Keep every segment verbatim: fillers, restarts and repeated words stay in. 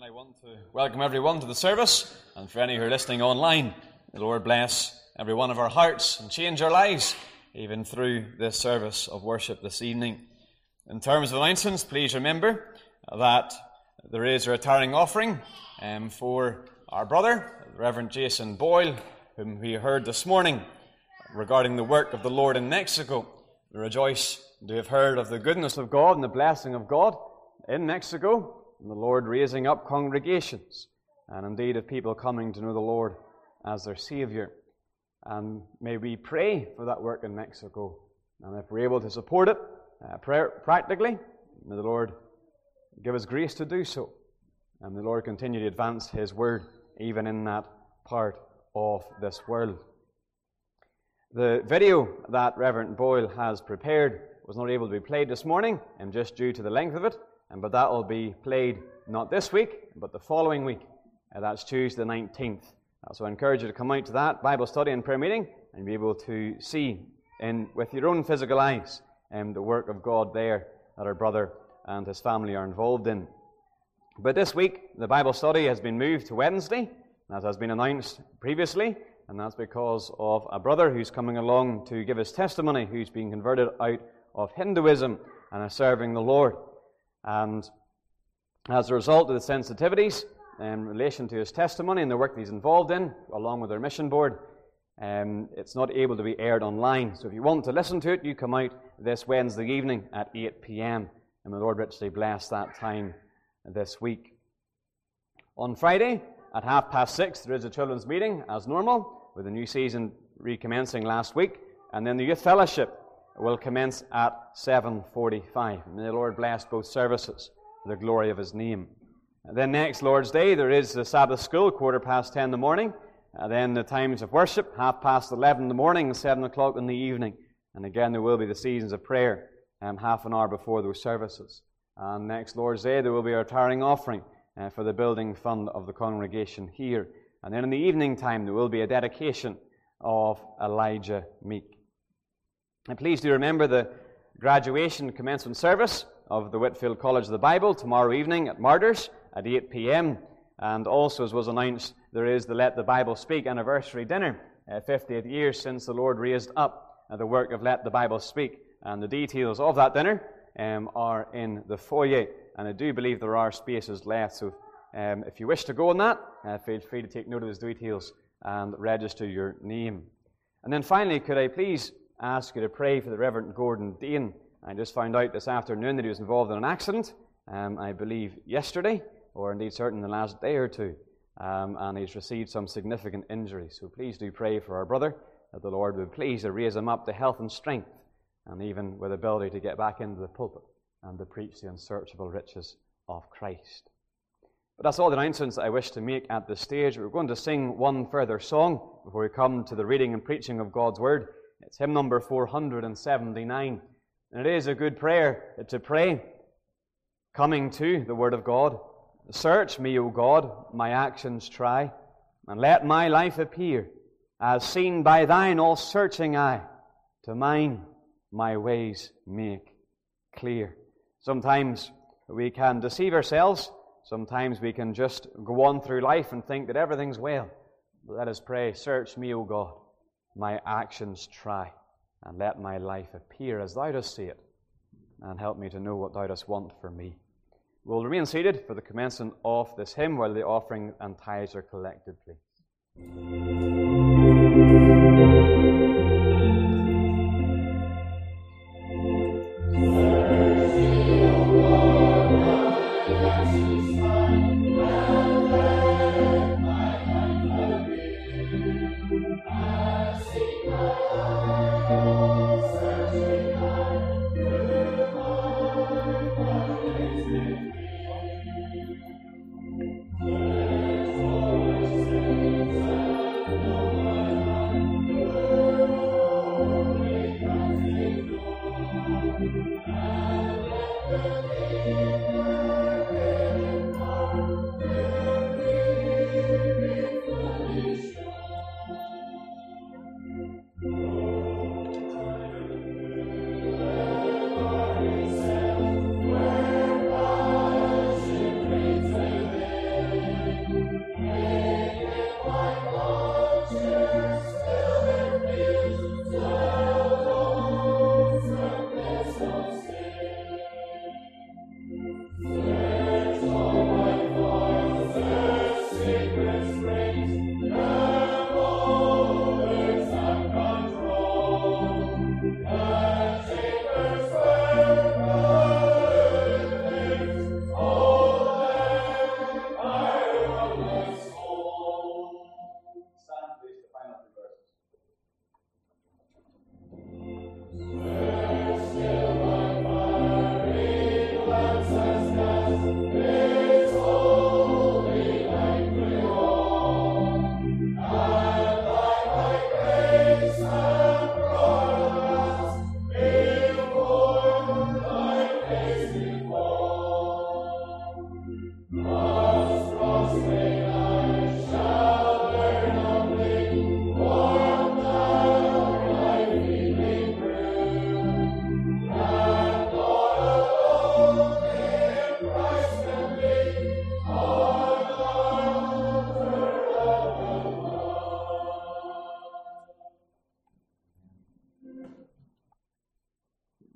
I want to welcome everyone to the service, and for any who are listening online, the Lord bless every one of our hearts and change our lives, even through this service of worship this evening. In terms of announcements, please remember that there is a retiring offering um, for our brother, Reverend Jason Boyle, whom we heard this morning regarding the work of the Lord in Mexico. We rejoice to have heard of the goodness of God and the blessing of God in Mexico, and the Lord raising up congregations, and indeed of people coming to know the Lord as their Savior. And may we pray for that work in Mexico, and if we're able to support it uh, prayer, practically, may the Lord give us grace to do so, and the Lord continue to advance His Word even in that part of this world. The video that Reverend Boyle has prepared was not able to be played this morning, and just due to the length of it, and but that will be played not this week, but the following week. Uh, that's Tuesday the nineteenth. Uh, so I encourage you to come out to that Bible study and prayer meeting and be able to see in with your own physical eyes um, the work of God there that our brother and his family are involved in. But this week, the Bible study has been moved to Wednesday, as has been announced previously, and that's because of a brother who's coming along to give his testimony, who's been converted out of Hinduism and is serving the Lord. And as a result of the sensitivities in relation to his testimony and the work that he's involved in, along with our mission board, um, it's not able to be aired online. So if you want to listen to it, you come out this Wednesday evening at eight p.m. And the Lord richly bless that time this week. On Friday at half past six, there is a children's meeting as normal, with the new season recommencing last week. And then the youth fellowship will commence at seven forty-five. May the Lord bless both services for the glory of His name. And then next Lord's Day, there is the Sabbath school, quarter past ten in the morning. And then the times of worship, half past eleven in the morning and seven o'clock in the evening. And again, there will be the seasons of prayer, um, half an hour before those services. And next Lord's Day, there will be a retiring offering uh, for the building fund of the congregation here. And then in the evening time, there will be a dedication of Elijah Meek. And please do remember the graduation commencement service of the Whitfield College of the Bible tomorrow evening at Martyrs at eight p.m. And also, as was announced, there is the Let the Bible Speak anniversary dinner, uh, fiftieth year since the Lord raised up uh, the work of Let the Bible Speak. And the details of that dinner um, are in the foyer. And I do believe there are spaces left. So um, if you wish to go on that, uh, feel free to take note of those details and register your name. And then finally, could I please ask you to pray for the Reverend Gordon Dane. I just found out this afternoon that he was involved in an accident, um, I believe yesterday, or indeed certainly in the last day or two, um, and he's received some significant injuries. So please do pray for our brother, that the Lord would please to raise him up to health and strength, and even with ability to get back into the pulpit and to preach the unsearchable riches of Christ. But that's all the announcements I wish to make at this stage. We're going to sing one further song before we come to the reading and preaching of God's Word. It's hymn number four hundred seventy-nine. And it is a good prayer to pray, coming to the Word of God. Search me, O God, my actions try, and let my life appear, as seen by thine all-searching eye. To mine my ways make clear. Sometimes we can deceive ourselves. Sometimes we can just go on through life and think that everything's well. But let us pray, search me, O God, my actions try, and let my life appear as thou dost see it, and help me to know what thou dost want for me. We'll remain seated for the commencement of this hymn while the offering and tithes are collected, please.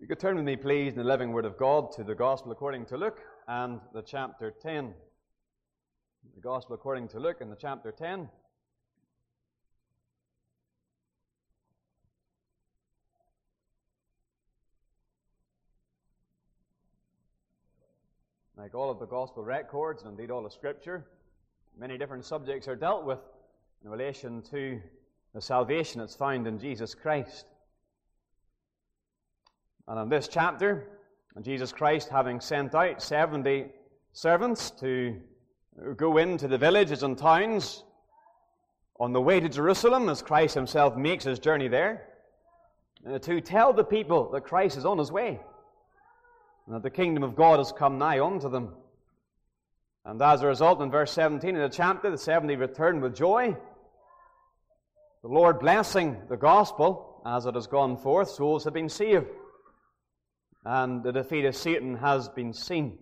You could turn with me, please, in the living Word of God to the Gospel according to Luke and the chapter ten. The Gospel according to Luke and the chapter ten. Like all of the Gospel records, and indeed all of Scripture, many different subjects are dealt with in relation to the salvation that's found in Jesus Christ. And in this chapter, Jesus Christ having sent out seventy servants to go into the villages and towns on the way to Jerusalem, as Christ himself makes his journey there, to tell the people that Christ is on his way, and that the kingdom of God has come nigh unto them. And as a result, in verse seventeen of the chapter, the seventy returned with joy, the Lord blessing the gospel as it has gone forth. Souls have been saved, and the defeat of Satan has been seen.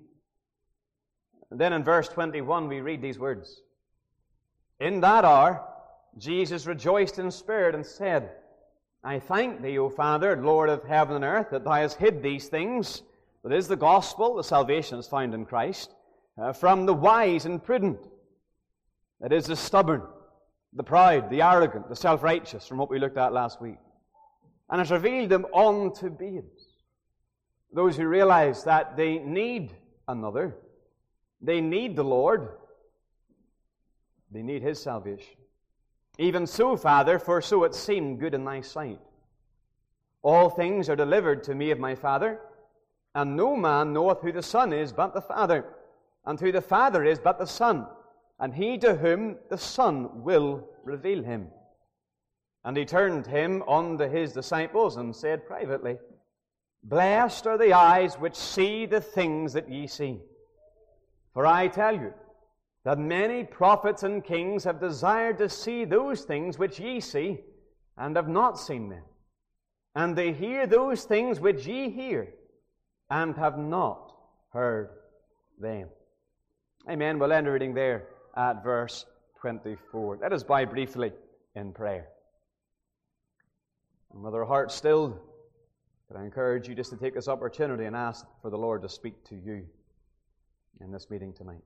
And then in verse twenty-one we read these words: In that hour Jesus rejoiced in spirit and said, I thank thee, O Father, Lord of heaven and earth, that thou hast hid these things, that is the gospel, the salvation is found in Christ, uh, from the wise and prudent, that is the stubborn, the proud, the arrogant, the self-righteous, from what we looked at last week, and has revealed them unto babes, those who realize that they need another, they need the Lord, they need his salvation. Even so, Father, for so it seemed good in thy sight. All things are delivered to me of my Father, and no man knoweth who the Son is but the Father, and who the Father is but the Son, and he to whom the Son will reveal him. And he turned him unto his disciples, and said privately, Blessed are the eyes which see the things that ye see. For I tell you, that many prophets and kings have desired to see those things which ye see, and have not seen them. And they hear those things which ye hear, and have not heard them. Amen. We'll end reading there at verse twenty-four. Let us bow briefly in prayer. And with our hearts stilled, I encourage you just to take this opportunity and ask for the Lord to speak to you in this meeting tonight.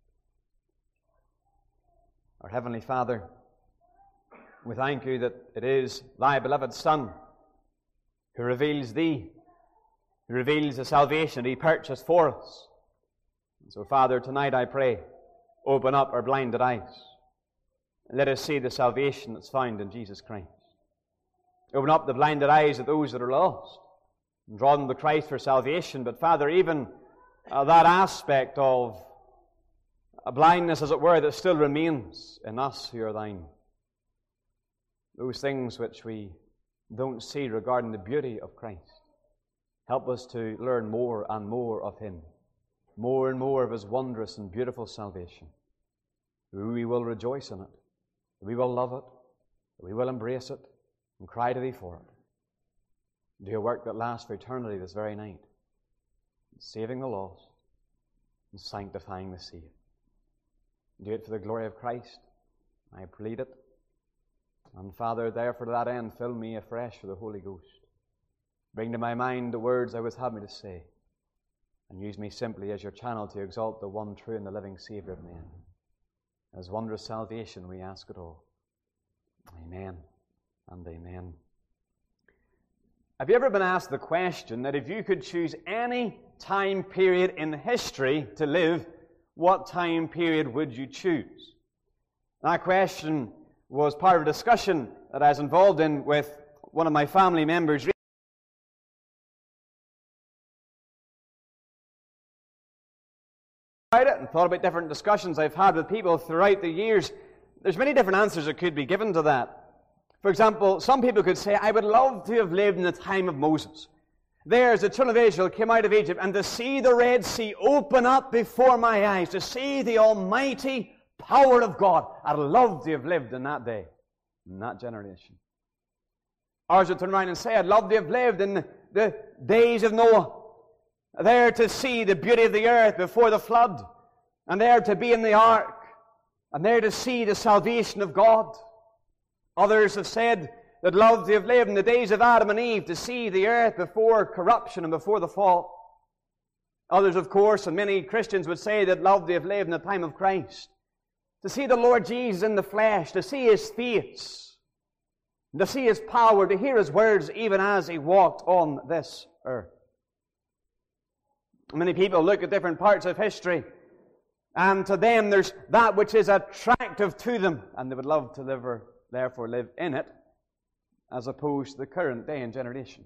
Our Heavenly Father, we thank you that it is thy beloved Son who reveals thee, who reveals the salvation he purchased for us. And so, Father, tonight I pray, open up our blinded eyes, and let us see the salvation that's found in Jesus Christ. Open up the blinded eyes of those that are lost, and draw them to Christ for salvation. But, Father, even uh, that aspect of a blindness, as it were, that still remains in us who are thine. Those things which we don't see regarding the beauty of Christ. Help us to learn more and more of him, more and more of his wondrous and beautiful salvation. We will rejoice in it, we will love it, we will embrace it, and cry to thee for it. Do a work that lasts for eternity this very night, saving the lost and sanctifying the saved. Do it for the glory of Christ. I plead it. And Father, therefore to that end, fill me afresh with the Holy Ghost. Bring to my mind the words thou wouldst have me to say, and use me simply as your channel to exalt the one true and the living Savior of men. As wondrous salvation we ask it all. Amen and amen. Have you ever been asked the question that if you could choose any time period in history to live, what time period would you choose? That question was part of a discussion that I was involved in with one of my family members. About it and thought about different discussions I've had with people throughout the years. There's many different answers that could be given to that. For example, some people could say, I would love to have lived in the time of Moses. There, as the children of Israel came out of Egypt, and to see the Red Sea open up before my eyes, to see the almighty power of God. I'd love to have lived in that day, in that generation. Ours would turn around and say, I'd love to have lived in the days of Noah, there to see the beauty of the earth before the flood, and there to be in the ark, and there to see the salvation of God. Others have said that loved to have lived in the days of Adam and Eve, to see the earth before corruption and before the fall. Others, of course, and many Christians would say that loved to have lived in the time of Christ, to see the Lord Jesus in the flesh, to see His face, to see His power, to hear His words even as He walked on this earth. Many people look at different parts of history, and to them there's that which is attractive to them, and they would love to live or therefore live in it, as opposed to the current day and generation.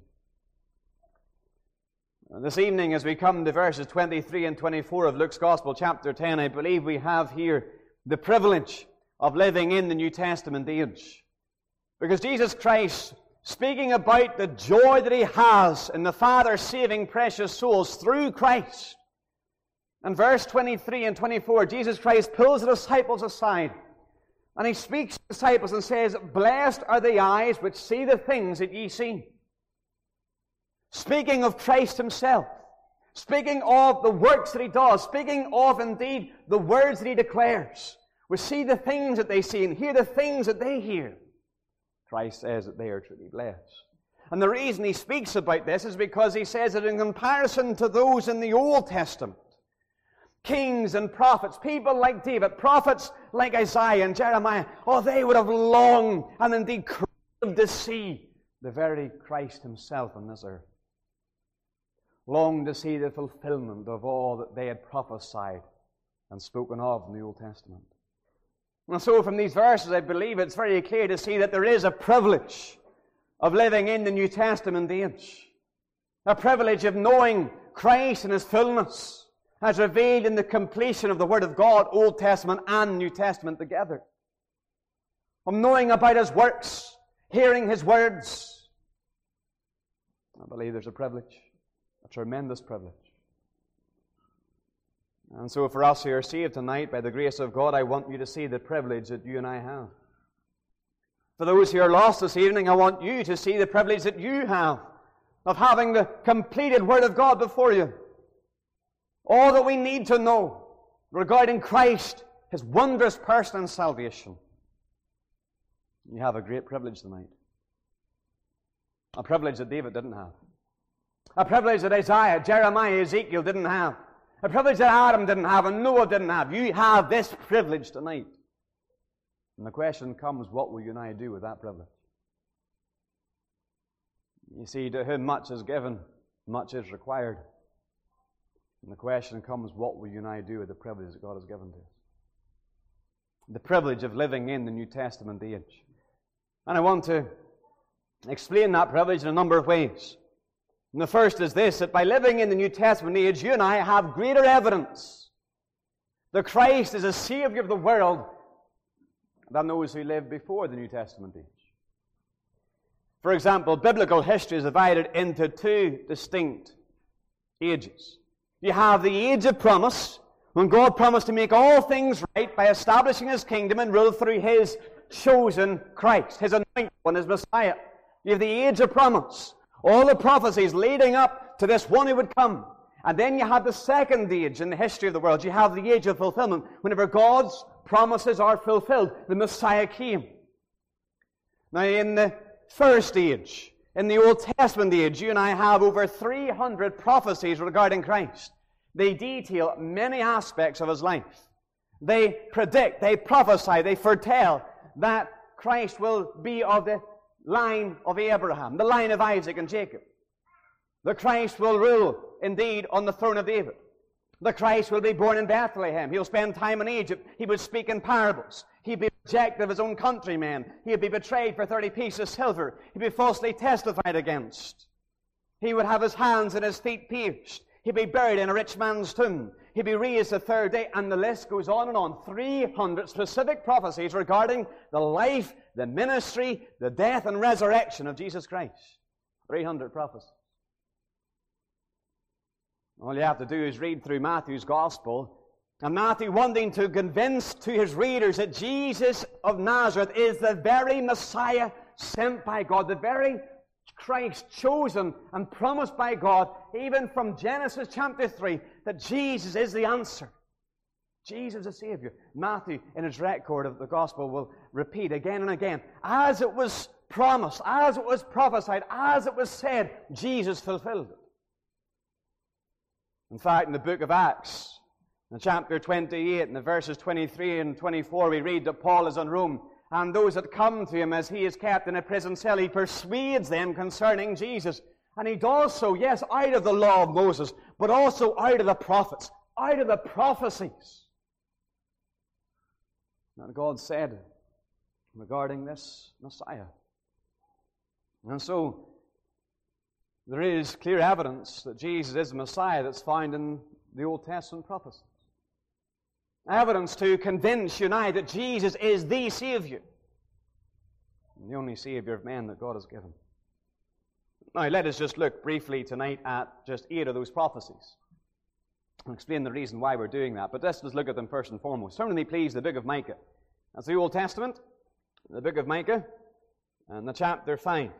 This evening, as we come to verses twenty-three and twenty-four of Luke's Gospel, chapter ten, I believe we have here the privilege of living in the New Testament age. Because Jesus Christ, speaking about the joy that He has in the Father saving precious souls through Christ, in verse twenty-three and twenty-four, Jesus Christ pulls the disciples aside, and He speaks to the disciples and says, "Blessed are the eyes which see the things that ye see." Speaking of Christ Himself, speaking of the works that He does, speaking of, indeed, the words that He declares. We see the things that they see and hear the things that they hear. Christ says that they are truly blessed. And the reason He speaks about this is because He says that in comparison to those in the Old Testament, kings and prophets, people like David, prophets like Isaiah and Jeremiah, oh, they would have longed and indeed craved to see the very Christ Himself on this earth. Longed to see the fulfillment of all that they had prophesied and spoken of in the Old Testament. And so from these verses, I believe it's very clear to see that there is a privilege of living in the New Testament age. A privilege of knowing Christ in His fullness, as revealed in the completion of the Word of God, Old Testament and New Testament together. Of knowing about His works, hearing His words. I believe there's a privilege, a tremendous privilege. And so for us who are saved tonight, by the grace of God, I want you to see the privilege that you and I have. For those who are lost this evening, I want you to see the privilege that you have of having the completed Word of God before you. All that we need to know regarding Christ, His wondrous person and salvation. You have a great privilege tonight. A privilege that David didn't have. A privilege that Isaiah, Jeremiah, Ezekiel didn't have. A privilege that Adam didn't have and Noah didn't have. You have this privilege tonight. And the question comes, what will you and I do with that privilege? You see, to whom much is given, much is required. And the question comes, what will you and I do with the privilege that God has given to us? The privilege of living in the New Testament age. And I want to explain that privilege in a number of ways. And the first is this, that by living in the New Testament age, you and I have greater evidence that Christ is a Savior of the world than those who lived before the New Testament age. For example, biblical history is divided into two distinct ages. You have the age of promise, when God promised to make all things right by establishing His kingdom and rule through His chosen Christ, His anointed one, His Messiah. You have the age of promise, all the prophecies leading up to this one who would come. And then you have the second age in the history of the world. You have the age of fulfillment, whenever God's promises are fulfilled. The Messiah came. Now in the first age, in the Old Testament age, you and I have over three hundred prophecies regarding Christ. They detail many aspects of His life. They predict, they prophesy, they foretell that Christ will be of the line of Abraham, the line of Isaac and Jacob. The Christ will rule, indeed, on the throne of David. The Christ will be born in Bethlehem. He'll spend time in Egypt. He would speak in parables. He'd be rejected of his own countrymen. He'd be betrayed for thirty pieces of silver. He'd be falsely testified against. He would have his hands and his feet pierced. He'd be buried in a rich man's tomb. He'd be raised the third day, and the list goes on and on. three hundred specific prophecies regarding the life, the ministry, the death and resurrection of Jesus Christ. three hundred prophecies. All you have to do is read through Matthew's Gospel, and Matthew, wanting to convince to his readers that Jesus of Nazareth is the very Messiah sent by God, the very Christ chosen and promised by God, even from Genesis chapter three, that Jesus is the answer. Jesus the Savior. Matthew, in his record of the Gospel, will repeat again and again, as it was promised, as it was prophesied, as it was said, Jesus fulfilled it. In fact, in the book of Acts, in chapter twenty-eight, in the verses twenty-three and twenty-four, we read that Paul is in Rome, and those that come to him as he is kept in a prison cell, he persuades them concerning Jesus. And he does so, yes, out of the law of Moses, but also out of the prophets, out of the prophecies. And God said regarding this Messiah. And so, there is clear evidence that Jesus is the Messiah that's found in the Old Testament prophecies. Evidence to convince you now that Jesus is the Savior, and the only Savior of men that God has given. Now, let us just look briefly tonight at just eight of those prophecies. I'll explain the reason why we're doing that, but let's just look at them first and foremost. Turn with me, please, to the book of Micah. That's the Old Testament, the book of Micah, and the chapter five.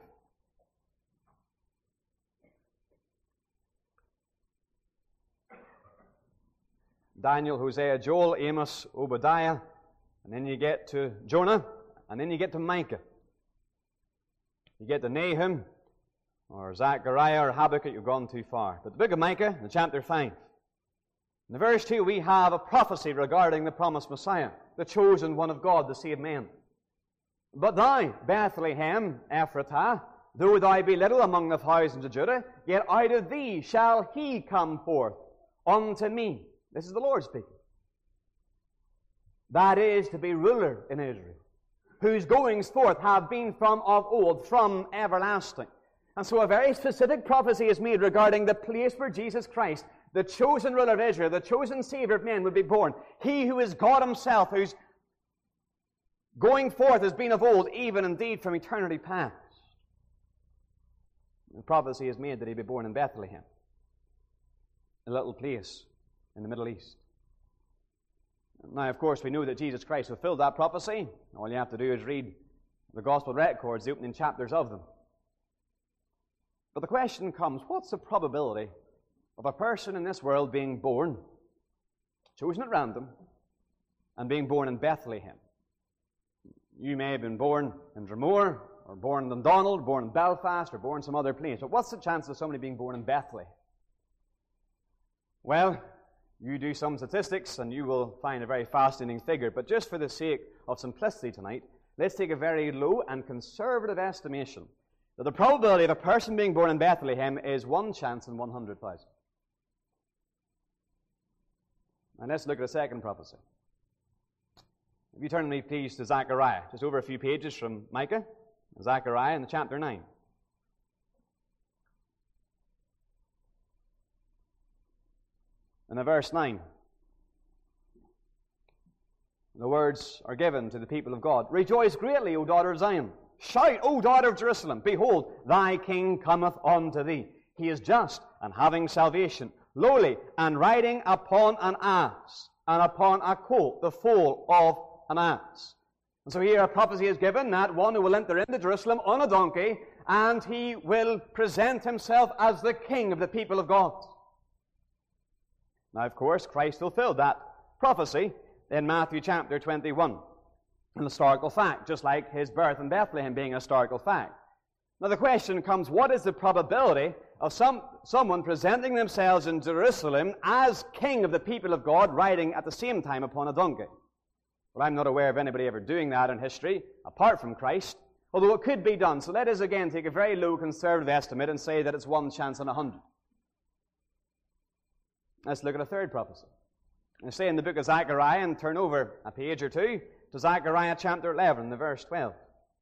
Daniel, Hosea, Joel, Amos, Obadiah, and then you get to Jonah, and then you get to Micah. You get to Nahum, or Zechariah, or Habakkuk, you've gone too far. But the book of Micah, the chapter five. In the verse two, we have a prophecy regarding the promised Messiah, the chosen one of God to save men. But thou, Bethlehem, Ephratah, though thou be little among the thousands of Judah, yet out of thee shall he come forth unto me. This is the Lord speaking. That is to be ruler in Israel, whose goings forth have been from of old, from everlasting. And so a very specific prophecy is made regarding the place where Jesus Christ, the chosen ruler of Israel, the chosen Savior of men, would be born. He who is God himself, whose going forth has been of old, even indeed from eternity past. The prophecy is made that he be born in Bethlehem, a little place in the Middle East. Now, of course, we know that Jesus Christ fulfilled that prophecy. All you have to do is read the Gospel records, the opening chapters of them. But the question comes, what's the probability of a person in this world being born, chosen at random, and being born in Bethlehem? You may have been born in Dromore, or born in Dundonald, born in Belfast, or born some other place. But what's the chance of somebody being born in Bethlehem? Well, you do some statistics and you will find a very fascinating figure. But just for the sake of simplicity tonight, let's take a very low and conservative estimation that the probability of a person being born in Bethlehem is one chance in one hundred thousand. And let's look at a second prophecy. If you turn with me, please, to Zechariah, just over a few pages from Micah, Zechariah in the chapter nine. In the verse nine, the words are given to the people of God. Rejoice greatly, O daughter of Zion. Shout, O daughter of Jerusalem. Behold, thy king cometh unto thee. He is just and having salvation, lowly and riding upon an ass, and upon a colt, the foal of an ass. And so here a prophecy is given that one who will enter into Jerusalem on a donkey, and he will present himself as the king of the people of God. Now, of course, Christ fulfilled that prophecy in Matthew chapter twenty-one. An historical fact, just like his birth in Bethlehem being a historical fact. Now the question comes, what is the probability of some someone presenting themselves in Jerusalem as king of the people of God, riding at the same time upon a donkey? Well, I'm not aware of anybody ever doing that in history, apart from Christ, although it could be done. So let us again take a very low conservative estimate and say that it's one chance in a hundred. Let's look at a third prophecy. I say in the book of Zechariah, and turn over a page or two to Zechariah chapter eleven, the verse twelve.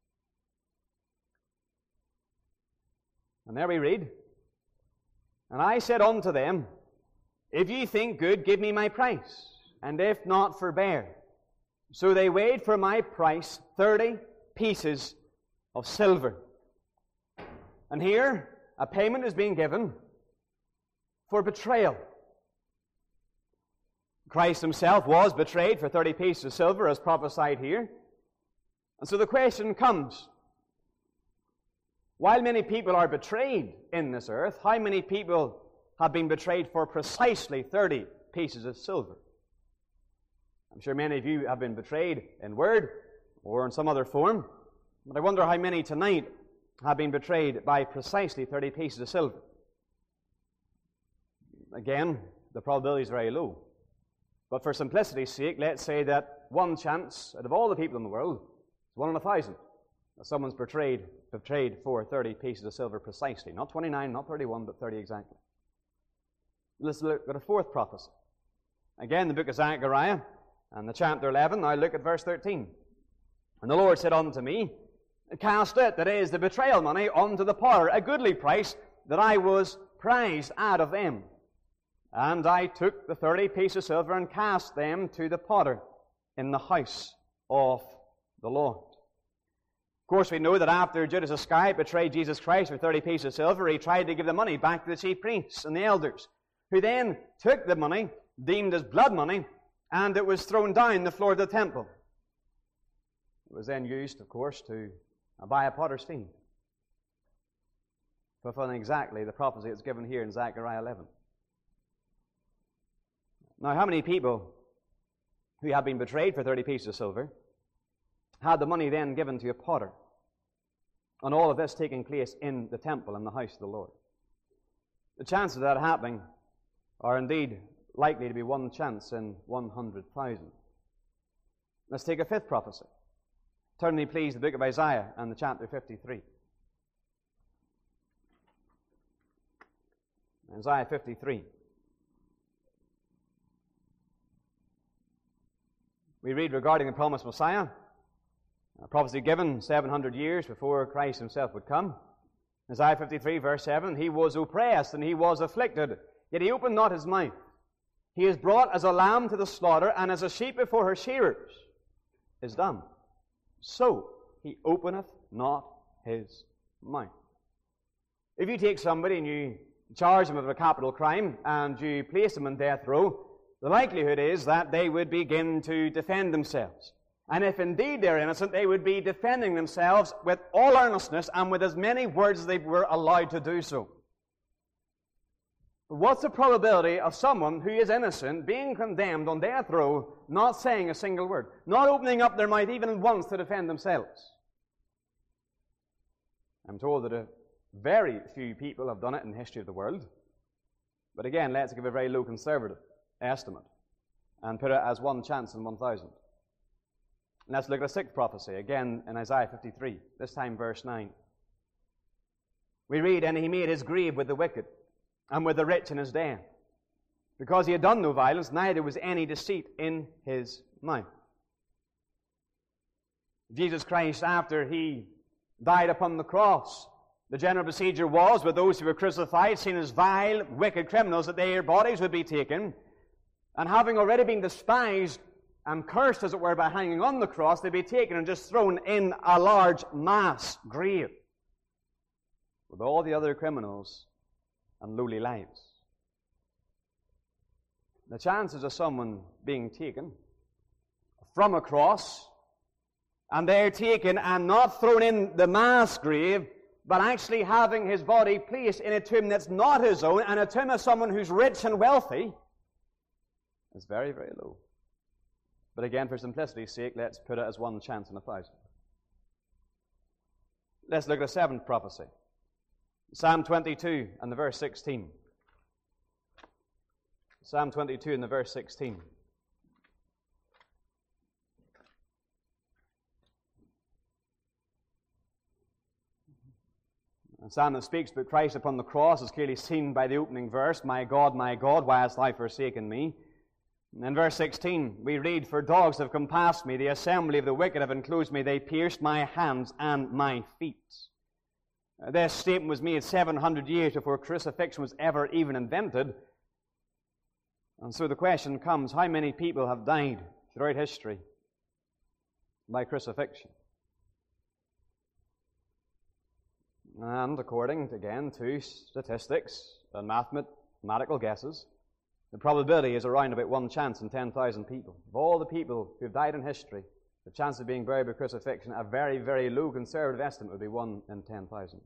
And there we read, And I said unto them, If ye think good, give me my price, and if not, forbear. So they weighed for my price thirty pieces of silver. And here, a payment is being given for betrayal. Christ himself was betrayed for thirty pieces of silver, as prophesied here. And so the question comes, while many people are betrayed in this earth, how many people have been betrayed for precisely thirty pieces of silver? I'm sure many of you have been betrayed in word or in some other form. But I wonder how many tonight have been betrayed by precisely thirty pieces of silver. Again, the probability is very low. But for simplicity's sake, let's say that one chance out of all the people in the world is one in a thousand that someone's betrayed, betrayed for thirty pieces of silver precisely. Not twenty-nine, not thirty-one, but thirty exactly. Let's look at a fourth prophecy. Again, the book of Zechariah, and the chapter eleven. Now look at verse thirteen. And the Lord said unto me, Cast it, that is, the betrayal money, unto the potter, a goodly price, that I was prized out of them. And I took the thirty pieces of silver and cast them to the potter in the house of the Lord. Of course, we know that after Judas Iscariot betrayed Jesus Christ for thirty pieces of silver, he tried to give the money back to the chief priests and the elders, who then took the money, deemed as blood money, and it was thrown down the floor of the temple. It was then used, of course, to buy a potter's field, fulfilling exactly the prophecy that's given here in Zechariah eleven. Now, how many people who had been betrayed for thirty pieces of silver had the money then given to a potter? And all of this taking place in the temple, in the house of the Lord. The chances of that happening are indeed likely to be one chance in one hundred thousand. Let's take a fifth prophecy. Turn me, please, to the book of Isaiah and the chapter fifty-three. Isaiah fifty-three. We read regarding the promised Messiah, a prophecy given seven hundred years before Christ himself would come. Isaiah fifty-three, verse seven, He was oppressed and he was afflicted, yet he opened not his mouth. He is brought as a lamb to the slaughter, and as a sheep before her shearers is dumb. So he openeth not his mouth. If you take somebody and you charge them with a capital crime and you place them in death row, the likelihood is that they would begin to defend themselves. And if indeed they're innocent, they would be defending themselves with all earnestness and with as many words as they were allowed to do so. What's the probability of someone who is innocent being condemned on death row, not saying a single word, not opening up their mouth even once to defend themselves? I'm told that a very few people have done it in the history of the world. But again, let's give a very low conservative estimate and put it as one chance in one thousand. Let's look at a sixth prophecy, again in Isaiah fifty-three, this time verse nine. We read, And he made his grave with the wicked, and with the rich in his den, because he had done no violence, neither was any deceit in his mouth. Jesus Christ, after he died upon the cross, the general procedure was, with those who were crucified, seen as vile, wicked criminals, that their bodies would be taken, and having already been despised and cursed, as it were, by hanging on the cross, they'd be taken and just thrown in a large mass grave with all the other criminals and lowly lives. The chances of someone being taken from a cross, and they're taken and not thrown in the mass grave, but actually having his body placed in a tomb that's not his own, and a tomb of someone who's rich and wealthy, is very, very low. But again, for simplicity's sake, let's put it as one chance in a thousand. Let's look at a seventh prophecy. Psalm twenty-two and the verse sixteen. Psalm twenty-two and the verse sixteen. A psalm that speaks about Christ upon the cross is clearly seen by the opening verse, My God, my God, why hast thou forsaken me? And in verse sixteen, we read, For dogs have compassed me, the assembly of the wicked have enclosed me, they pierced my hands and my feet. Uh, this statement was made seven hundred years before crucifixion was ever even invented. And so the question comes, how many people have died throughout history by crucifixion? And according, again, to statistics and mathematical guesses, the probability is around about one chance in ten thousand people. Of all the people who have died in history, the chance of being buried by crucifixion, a very, very low conservative estimate would be one in ten thousand.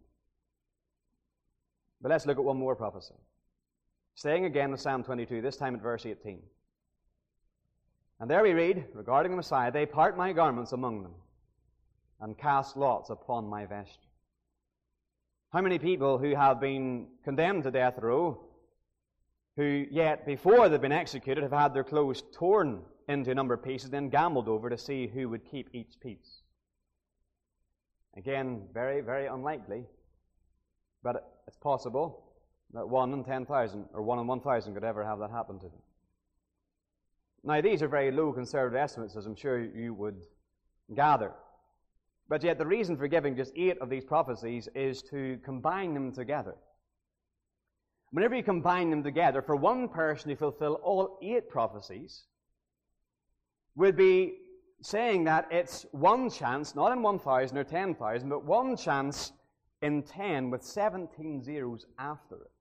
But let's look at one more prophecy. Staying again in Psalm twenty-two, this time at verse eighteen. And there we read, regarding the Messiah, They part my garments among them, and cast lots upon my vesture. How many people who have been condemned to death row, who yet before they've been executed have had their clothes torn into a number of pieces, then gambled over to see who would keep each piece? Again, very, very unlikely, but it's possible that one in ten thousand or one in one thousand could ever have that happen to them. Now, these are very low conservative estimates, as I'm sure you would gather. But yet the reason for giving just eight of these prophecies is to combine them together. Whenever you combine them together, for one person to fulfill all eight prophecies would be saying that it's one chance, not in one thousand or ten thousand, but one chance in ten with seventeen zeros after it.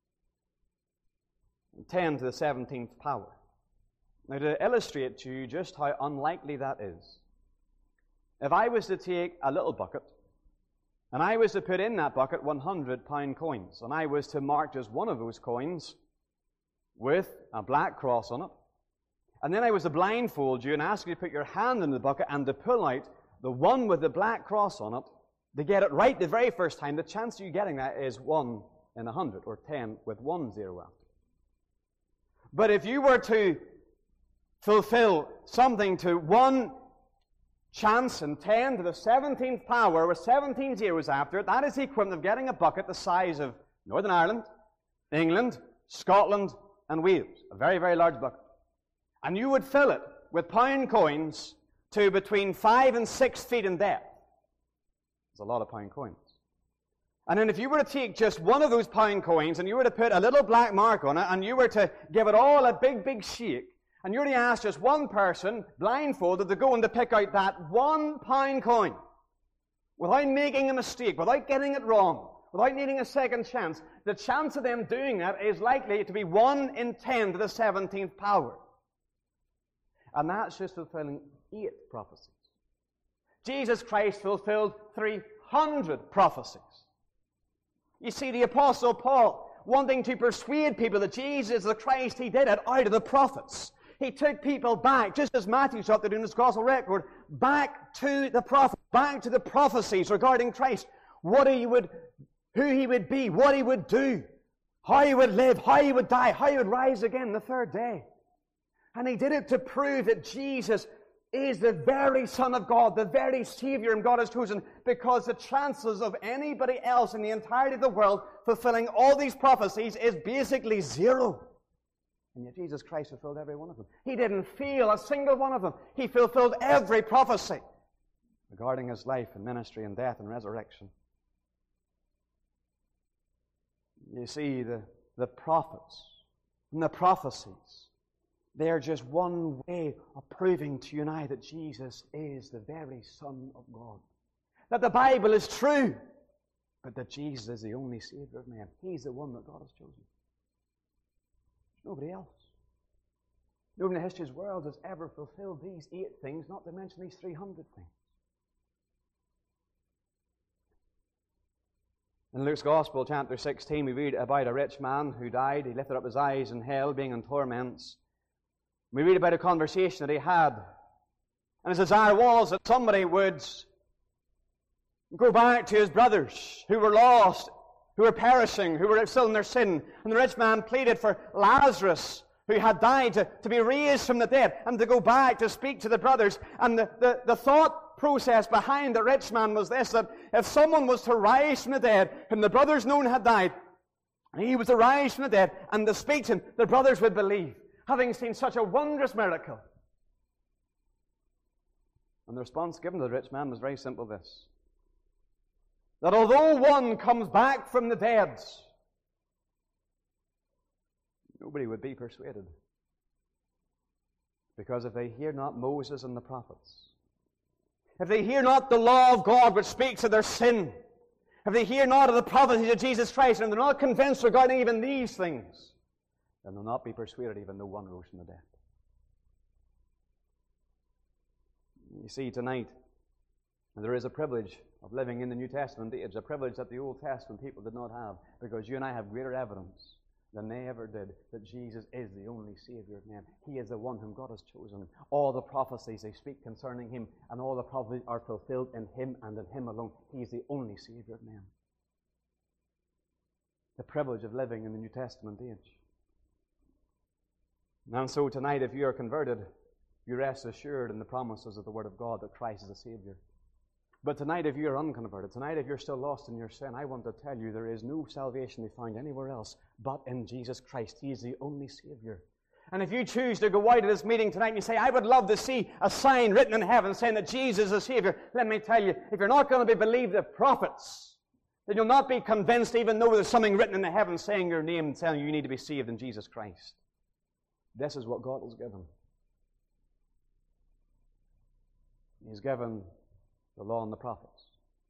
ten to the seventeenth power. Now, to illustrate to you just how unlikely that is, if I was to take a little bucket, and I was to put in that bucket one hundred pound coins, and I was to mark just one of those coins with a black cross on it, and then I was to blindfold you and ask you to put your hand in the bucket and to pull out the one with the black cross on it, to get it right the very first time, the chance of you getting that is one in a hundred, or ten with one zero after. But if you were to fulfill something to one chance in ten to the seventeenth power with seventeen zeros after it, that is the equivalent of getting a bucket the size of Northern Ireland, England, Scotland, and Wales. A very, very large bucket. And you would fill it with pound coins to between five and six feet in depth. It's a lot of pound coins. And then if you were to take just one of those pound coins and you were to put a little black mark on it and you were to give it all a big, big shake, and you were to ask just one person, blindfolded, to go and to pick out that one pound coin without making a mistake, without getting it wrong, without needing a second chance, the chance of them doing that is likely to be one in ten to the seventeenth power. And that's just fulfilling eight prophecies. Jesus Christ fulfilled three hundred prophecies. You see, the Apostle Paul, wanting to persuade people that Jesus is the Christ, he did it out of the prophets. He took people back, just as Matthew sought to do in his gospel record, back to the prophets, back to the prophecies regarding Christ, what he would, who he would be, what he would do, how he would live, how he would die, how he would rise again the third day. And he did it to prove that Jesus is the very Son of God, the very Savior whom God has chosen, because the chances of anybody else in the entirety of the world fulfilling all these prophecies is basically zero. And yet Jesus Christ fulfilled every one of them. He didn't fail a single one of them. He fulfilled every prophecy regarding his life and ministry and death and resurrection. You see, the, the prophets and the prophecies, they are just one way of proving to you and I that Jesus is the very Son of God. That the Bible is true, but that Jesus is the only Savior of men. He's the one that God has chosen. There's nobody else. Nobody in the history of this world has ever fulfilled these eight things, not to mention these three hundred things. In Luke's Gospel, chapter sixteen, we read about a rich man who died. He lifted up his eyes in hell, being in torments. We read about a conversation that he had. And his desire was that somebody would go back to his brothers who were lost, who were perishing, who were still in their sin. And the rich man pleaded for Lazarus, who had died, to, to be raised from the dead and to go back to speak to the brothers. And the, the, the thought process behind the rich man was this, that if someone was to rise from the dead, whom the brothers known had died, and he was to rise from the dead and to speak to him, the brothers would believe, having seen such a wondrous miracle. And the response given to the rich man was very simple, this: that although one comes back from the dead, nobody would be persuaded. Because if they hear not Moses and the prophets, if they hear not the law of God which speaks of their sin, if they hear not of the prophecies of Jesus Christ, and they're not convinced regarding even these things, then they'll not be persuaded even though one rose from the dead. You see, tonight, there is a privilege of living in the New Testament age, a privilege that the Old Testament people did not have, because you and I have greater evidence than they ever did that Jesus is the only Savior of men. He is the one whom God has chosen. All the prophecies they speak concerning Him, and all the prophecies are fulfilled in Him and in Him alone. He is the only Savior of men. The privilege of living in the New Testament age. And so tonight, if you are converted, you rest assured in the promises of the Word of God that Christ is the Savior. But tonight, if you're unconverted, tonight, if you're still lost in your sin, I want to tell you there is no salvation to be found anywhere else but in Jesus Christ. He is the only Savior. And if you choose to go out of this meeting tonight and you say, I would love to see a sign written in heaven saying that Jesus is the Savior, let me tell you, if you're not going to be believed of prophets, then you'll not be convinced even though there's something written in the heavens saying your name and telling you you need to be saved in Jesus Christ. This is what God has given. He's given the law and the prophets.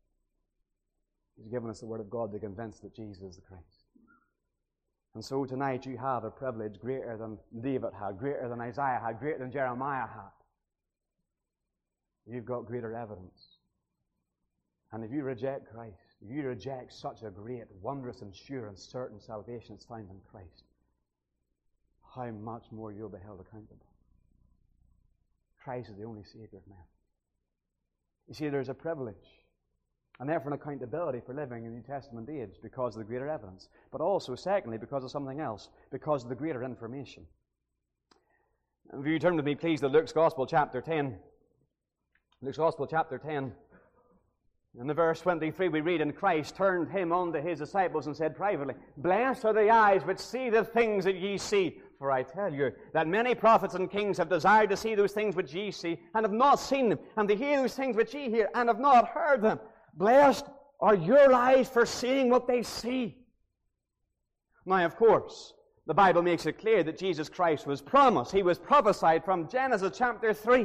He's given us the Word of God to convince that Jesus is the Christ. And so tonight you have a privilege greater than David had, greater than Isaiah had, greater than Jeremiah had. You've got greater evidence. And if you reject Christ, if you reject such a great, wondrous, and sure and certain salvation that's found in Christ, how much more you'll be held accountable. Christ is the only Savior of men. You see, there's a privilege, and therefore an accountability for living in the New Testament age because of the greater evidence. But also, secondly, because of something else, because of the greater information. If you turn with me, please, to Luke's Gospel, chapter ten. Luke's Gospel, chapter ten. In the verse twenty-three, we read, And Christ turned him unto his disciples and said privately, Blessed are the eyes which see the things that ye see. For I tell you that many prophets and kings have desired to see those things which ye see, and have not seen them, and to hear those things which ye hear, and have not heard them. Blessed are your eyes for seeing what they see. Now, of course, the Bible makes it clear that Jesus Christ was promised. He was prophesied from Genesis chapter three.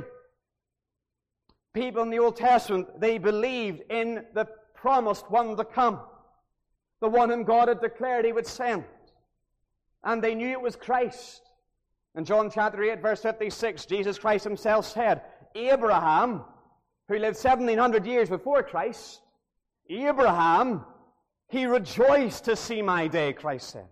People in the Old Testament, they believed in the promised one to come, the one whom God had declared He would send. And they knew it was Christ. In John chapter eight, verse fifty-six, Jesus Christ Himself said, Abraham, who lived seventeen hundred years before Christ, Abraham, he rejoiced to see my day, Christ said.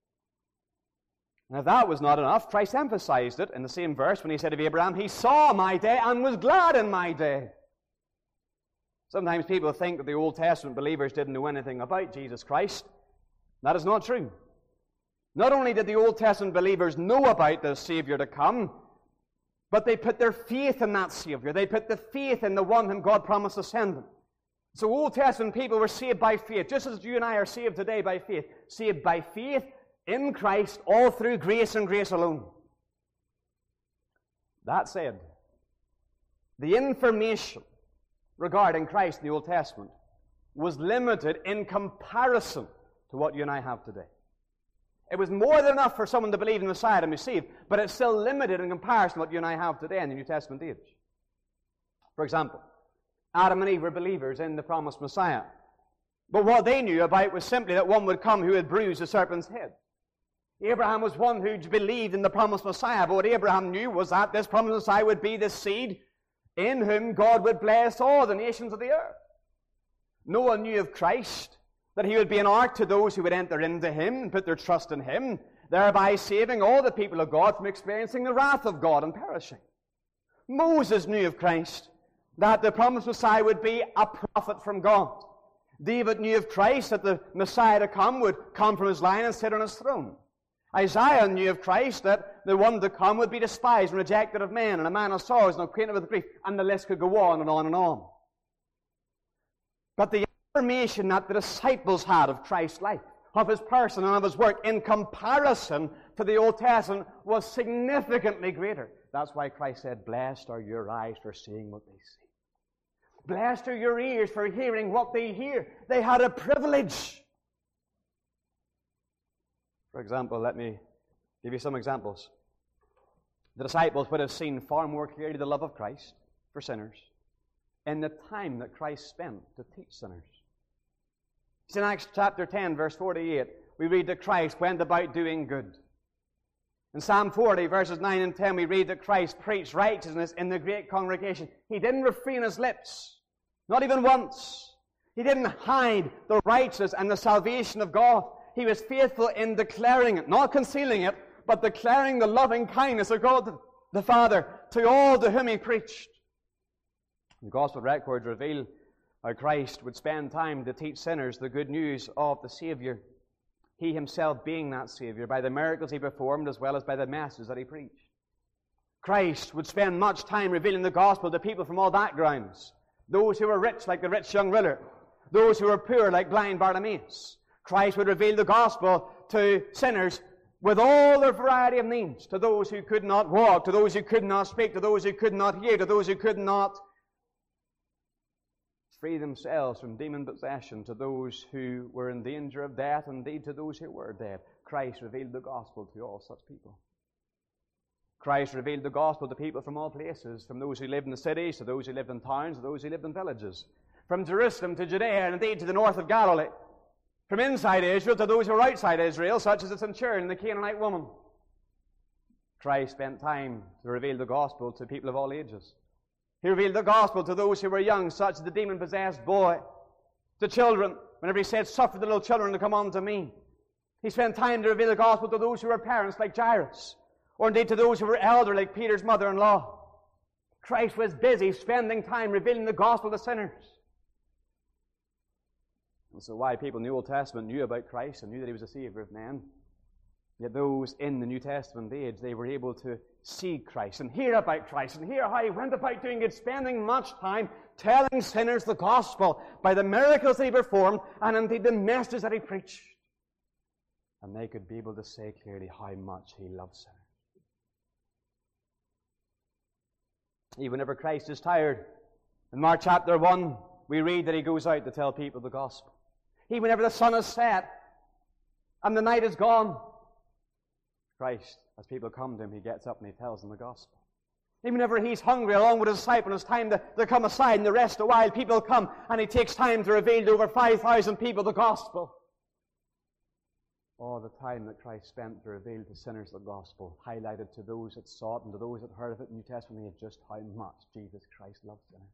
Now, if that was not enough, Christ emphasized it in the same verse when He said of Abraham, He saw my day and was glad in my day. Sometimes people think that the Old Testament believers didn't know anything about Jesus Christ. That is not true. Not only did the Old Testament believers know about the Savior to come, but they put their faith in that Savior. They put the faith in the one whom God promised to send them. So Old Testament people were saved by faith, just as you and I are saved today by faith. Saved by faith in Christ, all through grace and grace alone. That said, the information regarding Christ in the Old Testament was limited in comparison to what you and I have today. It was more than enough for someone to believe in the Messiah and be saved, but it's still limited in comparison to what you and I have today in the New Testament age. For example, Adam and Eve were believers in the promised Messiah. But what they knew about was simply that one would come who would bruise the serpent's head. Abraham was one who believed in the promised Messiah, but what Abraham knew was that this promised Messiah would be the seed in whom God would bless all the nations of the earth. No one knew of Christ, that He would be an ark to those who would enter into Him and put their trust in Him, thereby saving all the people of God from experiencing the wrath of God and perishing. Moses knew of Christ, that the promised Messiah would be a prophet from God. David knew of Christ, that the Messiah to come would come from his line and sit on his throne. Isaiah knew of Christ, that the one to come would be despised and rejected of men, and a man of sorrows and acquainted with grief, and the list could go on and on and on. But the information that the disciples had of Christ's life, of His person and of His work, in comparison to the Old Testament, was significantly greater. That's why Christ said, Blessed are your eyes for seeing what they see. Blessed are your ears for hearing what they hear. They had a privilege. For example, let me give you some examples. The disciples would have seen far more clearly the love of Christ for sinners in the time that Christ spent to teach sinners. In Acts chapter ten, verse forty-eight, we read that Christ went about doing good. In Psalm forty, verses nine and ten, we read that Christ preached righteousness in the great congregation. He didn't refrain His lips, not even once. He didn't hide the righteousness and the salvation of God. he was faithful in declaring it, not concealing it, but declaring the loving kindness of God the Father to all to whom he preached. The Gospel records reveal how Christ would spend time to teach sinners the good news of the Savior, he himself being that Savior, by the miracles he performed as well as by the message that he preached. Christ would spend much time revealing the gospel to people from all backgrounds. Those who were rich, like the rich young ruler. Those who were poor, like blind Bartimaeus. Christ would reveal the gospel to sinners with all their variety of needs. To those who could not walk, to those who could not speak, to those who could not hear, to those who could not free themselves from demon possession, to those who were in danger of death, indeed to those who were dead. Christ revealed the gospel to all such people. Christ revealed the gospel to people from all places, from those who lived in the cities, to those who lived in towns, to those who lived in villages, from Jerusalem to Judea, and indeed to the north of Galilee, from inside Israel to those who were outside Israel, such as the centurion and the Canaanite woman. Christ spent time to reveal the gospel to people of all ages. He revealed the gospel to those who were young, such as the demon-possessed boy, to children, whenever he said, "Suffer the little children to come unto me." He spent time to reveal the gospel to those who were parents, like Jairus, or indeed to those who were elder, like Peter's mother-in-law. Christ was busy spending time revealing the gospel to sinners. And so why people in the Old Testament knew about Christ and knew that he was a Savior of men. Yet those in the New Testament age, they were able to see Christ and hear about Christ and hear how he went about doing it, spending much time telling sinners the gospel by the miracles that he performed and indeed the message that he preached. And they could be able to say clearly how much he loved sinners. Even whenever Christ is tired, in Mark chapter one, we read that he goes out to tell people the gospel. Even whenever the sun is set and the night is gone, Christ, as people come to him, he gets up and he tells them the gospel. Even whenever he's hungry, along with his disciples, it's time to, to come aside and to rest a while, people come and he takes time to reveal to over five thousand people the gospel. All the time that Christ spent to reveal to sinners the gospel, highlighted to those that saw it and to those that heard of it in the New Testament, just how much Jesus Christ loved sinners.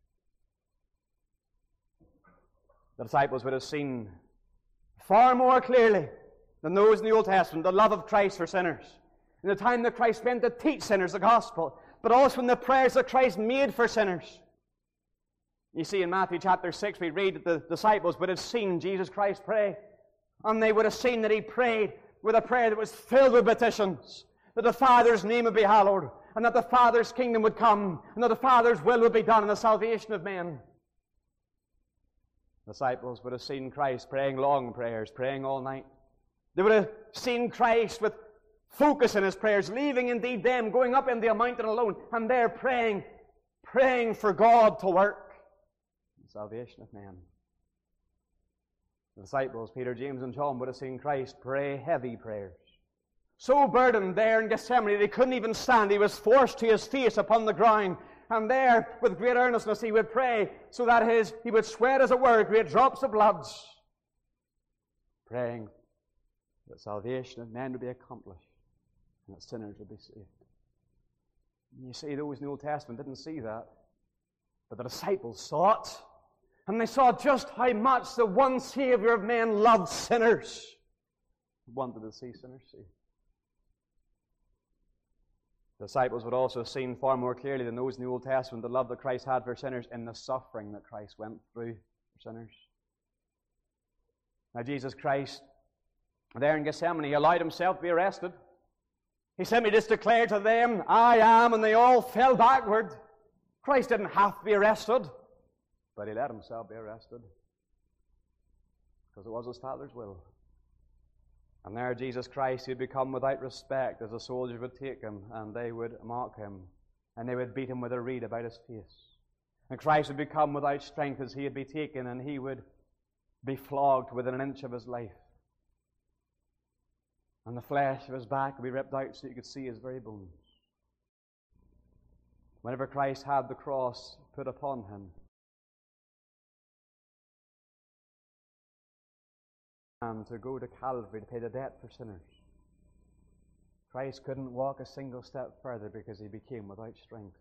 The disciples would have seen far more clearly than those in the Old Testament the love of Christ for sinners. In the time that Christ spent to teach sinners the gospel, but also in the prayers that Christ made for sinners. You see, in Matthew chapter six, we read that the disciples would have seen Jesus Christ pray. And they would have seen that he prayed with a prayer that was filled with petitions, that the Father's name would be hallowed, and that the Father's kingdom would come, and that the Father's will would be done in the salvation of men. The disciples would have seen Christ praying long prayers, praying all night. They would have seen Christ with focus in his prayers, leaving indeed them, going up into a mountain alone, and there praying, praying for God to work in the salvation of men. The disciples, Peter, James, and John, would have seen Christ pray heavy prayers. So burdened there in Gethsemane that he couldn't even stand. He was forced to his face upon the ground. And there, with great earnestness, he would pray so that his, he would sweat, as it were, great drops of blood, praying that salvation of men would be accomplished and that sinners would be saved. And you see, those in the Old Testament didn't see that. But the disciples saw it. And they saw just how much the one Savior of men loved sinners. He wanted to see sinners saved. The disciples would also have seen far more clearly than those in the Old Testament the love that Christ had for sinners in the suffering that Christ went through for sinners. Now, Jesus Christ, there in Gethsemane, he allowed himself to be arrested. He simply just declared to them, "I am," and they all fell backward. Christ didn't have to be arrested. But he let himself be arrested because it was his Father's will. And there Jesus Christ, he'd become without respect as the soldiers would take him and they would mock him and they would beat him with a reed about his face. And Christ would become without strength as he would be taken and he would be flogged within an inch of his life. And the flesh of his back would be ripped out so you could see his very bones. Whenever Christ had the cross put upon him, and to go to Calvary to pay the debt for sinners, Christ couldn't walk a single step further because he became without strength.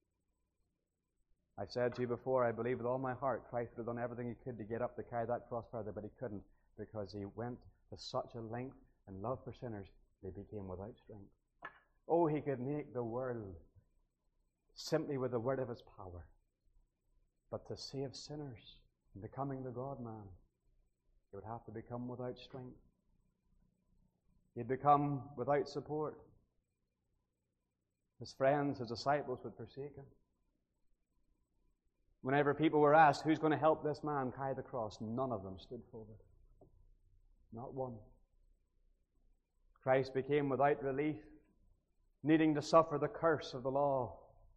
I've said to you before, I believe with all my heart Christ would have done everything he could to get up to carry that cross further, but he couldn't because he went to such a length and love for sinners, they became without strength. Oh, he could make the world simply with the word of his power. But to save sinners and becoming the God-man, he would have to become without strength. He'd become without support. His friends, his disciples would forsake him. Whenever people were asked, who's going to help this man carry the cross, none of them stood forward. Not one. Christ became without relief, needing to suffer the curse of the law.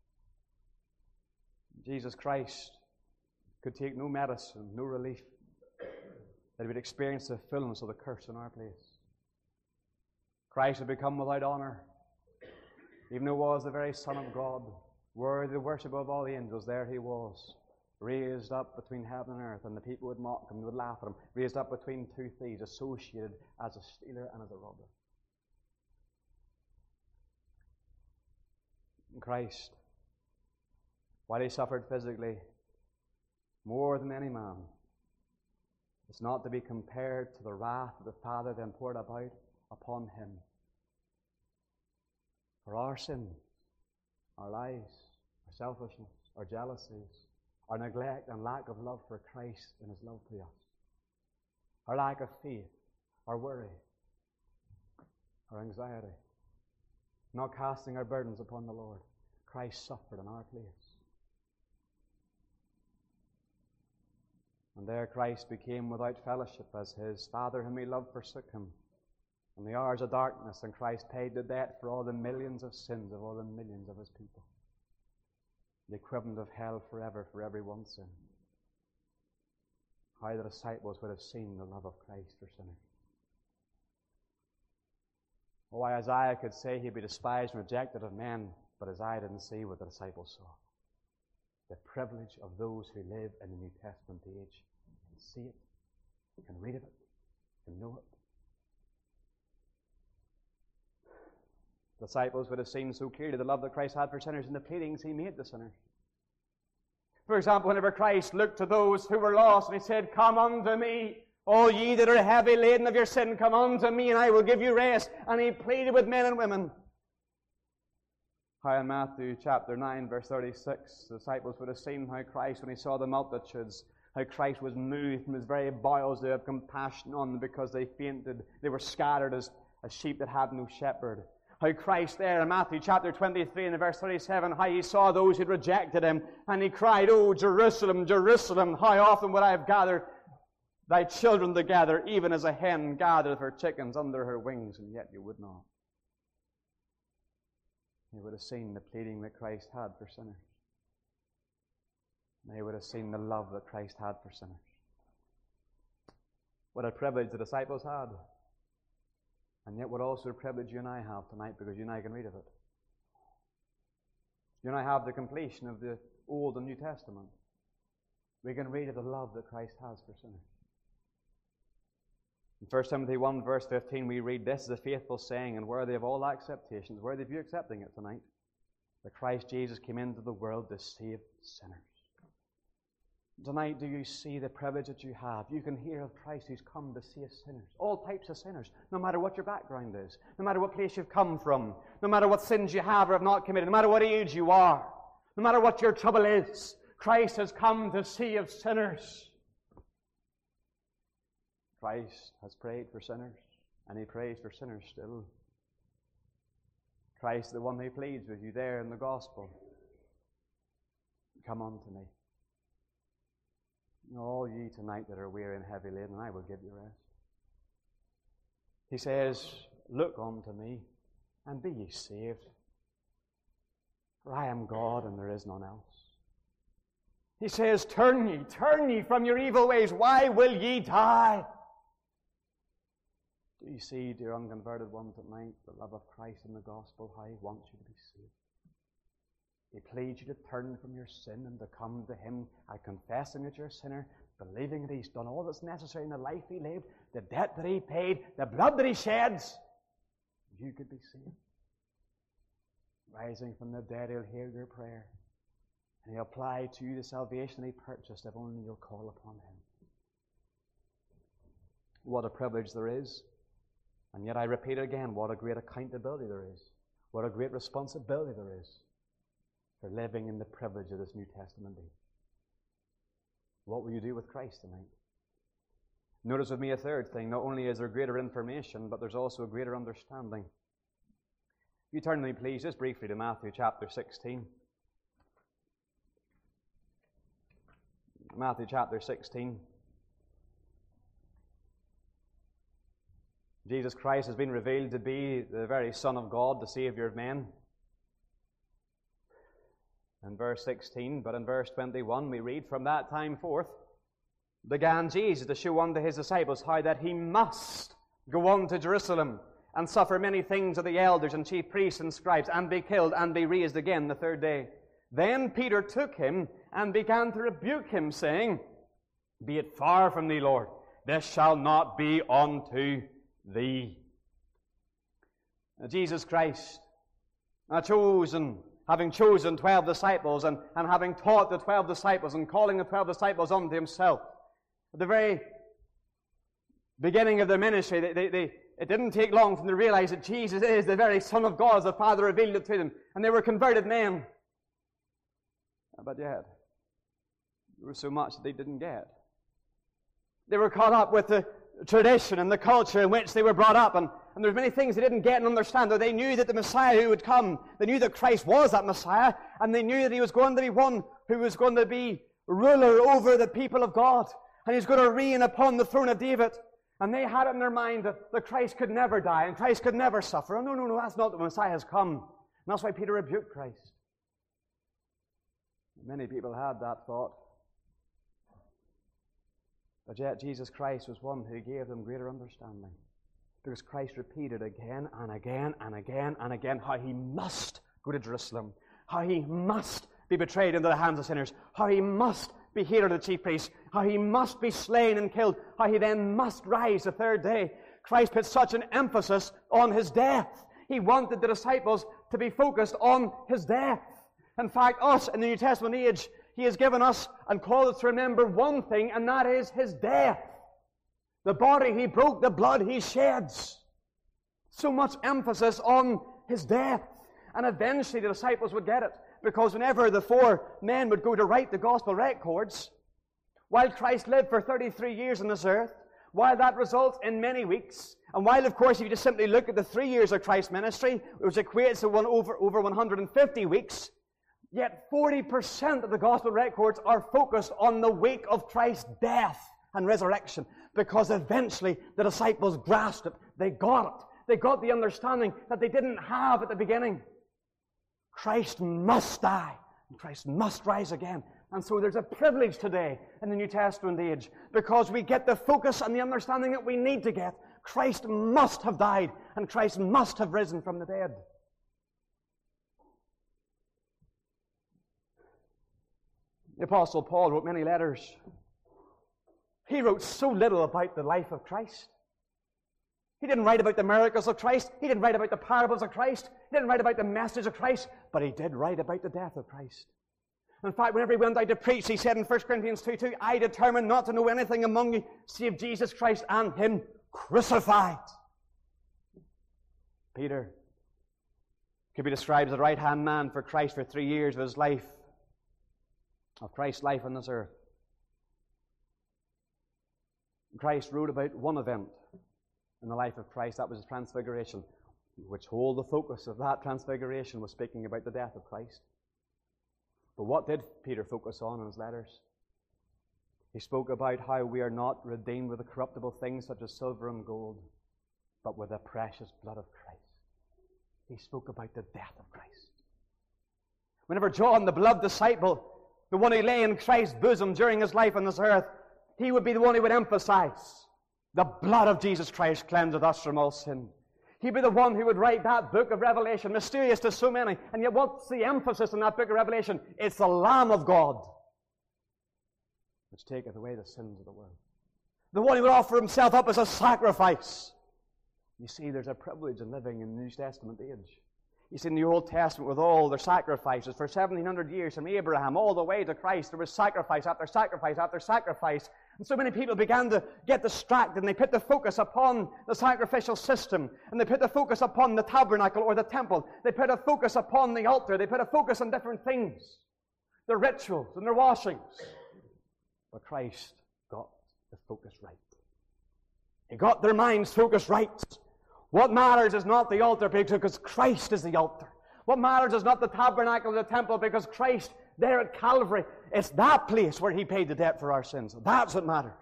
Jesus Christ could take no medicine, no relief, that he would experience the fullness of the curse in our place. Christ had become without honor, even though he was the very Son of God, worthy of worship of all the angels. There he was, raised up between heaven and earth, and the people would mock him, they would laugh at him, raised up between two thieves, associated as a stealer and as a robber. And Christ, while he suffered physically more than any man, is not to be compared to the wrath of the Father then poured about upon him for our sins, our lies, our selfishness, our jealousies, our neglect and lack of love for Christ and his love to us, our lack of faith, our worry, our anxiety, not casting our burdens upon the Lord. Christ suffered in our place. And there Christ became without fellowship as his Father whom he loved forsook him. In the hours of darkness, and Christ paid the debt for all the millions of sins of all the millions of his people. The equivalent of hell forever for every one sin. How the disciples would have seen the love of Christ for sinners. Oh, Isaiah could say he'd be despised and rejected of men, but Isaiah didn't see what the disciples saw. The privilege of those who live in the New Testament age can see it, can read of it, can know it. The disciples would have seen so clearly the love that Christ had for sinners and the pleadings he made to sinners. For example, whenever Christ looked to those who were lost and he said, "Come unto me, all ye that are heavy laden of your sin, come unto me and I will give you rest." And he pleaded with men and women. How in Matthew chapter nine, verse thirty-six, the disciples would have seen how Christ, when he saw the multitudes, how Christ was moved from his very bowels to have compassion on them because they fainted. They were scattered as, as sheep that had no shepherd. How Christ there in Matthew chapter twenty-three and verse thirty-seven, how he saw those who rejected him, and he cried, "Oh, Jerusalem, Jerusalem, how often would I have gathered thy children together, even as a hen gathereth her chickens under her wings, and yet you would not." They would have seen the pleading that Christ had for sinners. They would have seen the love that Christ had for sinners. What a privilege the disciples had. And yet what also a privilege you and I have tonight, because you and I can read of it. You and I have the completion of the Old and New Testament. We can read of the love that Christ has for sinners. In First Timothy one, verse fifteen, we read, "This is a faithful saying and worthy of all acceptations." Worthy of you accepting it tonight. That Christ Jesus came into the world to save sinners. Tonight, do you see the privilege that you have? You can hear of Christ who's come to save sinners. All types of sinners. No matter what your background is. No matter what place you've come from. No matter what sins you have or have not committed. No matter what age you are. No matter what your trouble is. Christ has come to save sinners. Christ has prayed for sinners, and he prays for sinners still. Christ, the one who pleads with you there in the gospel, "Come unto me. All ye tonight that are weary and heavy laden, I will give you rest." He says, "Look unto me, and be ye saved. For I am God, and there is none else." He says, "Turn ye, turn ye from your evil ways. Why will ye die?" Do you see, dear unconverted one tonight, the love of Christ in the gospel, how he wants you to be saved? He pleads you to turn from your sin and to come to him and confessing that you're a sinner, believing that he's done all that's necessary in the life he lived, the debt that he paid, the blood that he sheds. You could be saved. Rising from the dead, he'll hear your prayer. And he'll apply to you the salvation he purchased if only you'll call upon him. What a privilege there is. And yet I repeat it again, what a great accountability there is. What a great responsibility there is for living in the privilege of this New Testament age. What will you do with Christ tonight? Notice with me a third thing. Not only is there greater information, but there's also a greater understanding. You turn with me, please, just briefly to Matthew chapter sixteen. Matthew chapter sixteen. Jesus Christ has been revealed to be the very Son of God, the Savior of men. In verse sixteen, but in verse twenty-one we read, from that time forth began Jesus to show unto his disciples how that he must go on to Jerusalem and suffer many things of the elders and chief priests and scribes, and be killed, and be raised again the third day. Then Peter took him and began to rebuke him, saying, Be it far from thee, Lord, this shall not be unto thee. Now, Jesus Christ, a chosen, having chosen twelve disciples, and, and having taught the twelve disciples, and calling the twelve disciples unto himself, at the very beginning of their ministry, they, they, they, it didn't take long for them to realize that Jesus is the very Son of God, as the Father revealed it to them, and they were converted men. But yet, there was so much that they didn't get. They were caught up with the tradition and the culture in which they were brought up, and, and there's many things they didn't get and understand. Though they knew that the Messiah who would come, they knew that Christ was that Messiah, and they knew that he was going to be one who was going to be ruler over the people of God, and he's going to reign upon the throne of David. And they had it in their mind that, that Christ could never die and Christ could never suffer. Oh, no, no, no, that's not the Messiah has come. And that's why Peter rebuked Christ. Many people had that thought. But yet Jesus Christ was one who gave them greater understanding. Because Christ repeated again and again and again and again how he must go to Jerusalem, how he must be betrayed into the hands of sinners, how he must be hated of the chief priests, how he must be slain and killed, how he then must rise the third day. Christ put such an emphasis on his death. He wanted the disciples to be focused on his death. In fact, us in the New Testament age, he has given us and called us to remember one thing, and that is his death. The body he broke, the blood he sheds. So much emphasis on his death. And eventually the disciples would get it. Because whenever the four men would go to write the gospel records, while Christ lived for thirty-three years on this earth, while that results in many weeks, and while, of course, if you just simply look at the three years of Christ's ministry, which equates to one over, over one hundred fifty weeks, yet forty percent of the gospel records are focused on the week of Christ's death and resurrection, because eventually the disciples grasped it. They got it. They got the understanding that they didn't have at the beginning. Christ must die, and Christ must rise again. And so there's a privilege today in the New Testament age, because we get the focus and the understanding that we need to get. Christ must have died, and Christ must have risen from the dead. The Apostle Paul wrote many letters. He wrote so little about the life of Christ. He didn't write about the miracles of Christ. He didn't write about the parables of Christ. He didn't write about the message of Christ. But he did write about the death of Christ. In fact, whenever he went out to preach, he said in First Corinthians two two, I determined not to know anything among you save Jesus Christ and him crucified. Peter could be described as the right-hand man for Christ for three years of his life, of Christ's life on this earth. Christ wrote about one event in the life of Christ. That was his transfiguration, which whole the focus of that transfiguration was speaking about the death of Christ. But what did Peter focus on in his letters? He spoke about how we are not redeemed with the corruptible things such as silver and gold, but with the precious blood of Christ. He spoke about the death of Christ. Whenever John, the beloved disciple, the one who lay in Christ's bosom during his life on this earth, he would be the one who would emphasize the blood of Jesus Christ cleanseth us from all sin. He'd be the one who would write that book of Revelation, mysterious to so many. And yet what's the emphasis in that book of Revelation? It's the Lamb of God, which taketh away the sins of the world. The one who would offer himself up as a sacrifice. You see, there's a privilege in living in the New Testament age. You see, in the Old Testament, with all their sacrifices, for seventeen hundred years, from Abraham all the way to Christ, there was sacrifice after sacrifice after sacrifice. And so many people began to get distracted, and they put the focus upon the sacrificial system, and they put the focus upon the tabernacle or the temple. They put a focus upon the altar. They put a focus on different things, their rituals and their washings. But Christ got the focus right. He got their minds focused right. What matters is not the altar, because Christ is the altar. What matters is not the tabernacle or the temple, because Christ there at Calvary, it's that place where He paid the debt for our sins. That's what matters.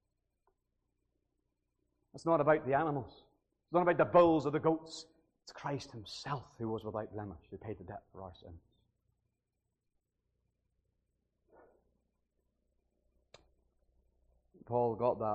It's not about the animals. It's not about the bulls or the goats. It's Christ Himself who was without blemish, who paid the debt for our sins. Paul got that.